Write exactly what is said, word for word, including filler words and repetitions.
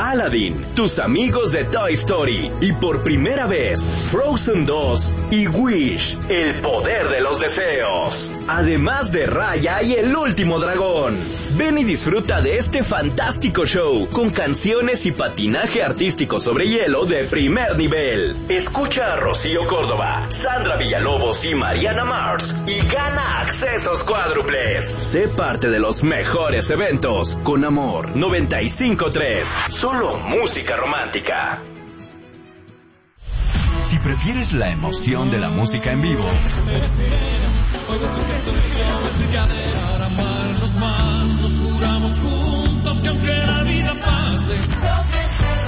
Aladdin, tus amigos de Toy Story y por primera vez Frozen dos y Wish, el poder de los deseos. Además de Raya y el último dragón. Ven y disfruta de este fantástico show con canciones y patinaje artístico sobre hielo de primer nivel. Escucha a Rocío Córdoba, Sandra Villalobos y Mariana Mars y gana accesos cuádruples. Sé parte de los mejores eventos con Amor noventa y cinco punto tres. Solo música romántica. Si prefieres la emoción de la música en vivo, para amarnos más, nos juramos juntos que aunque la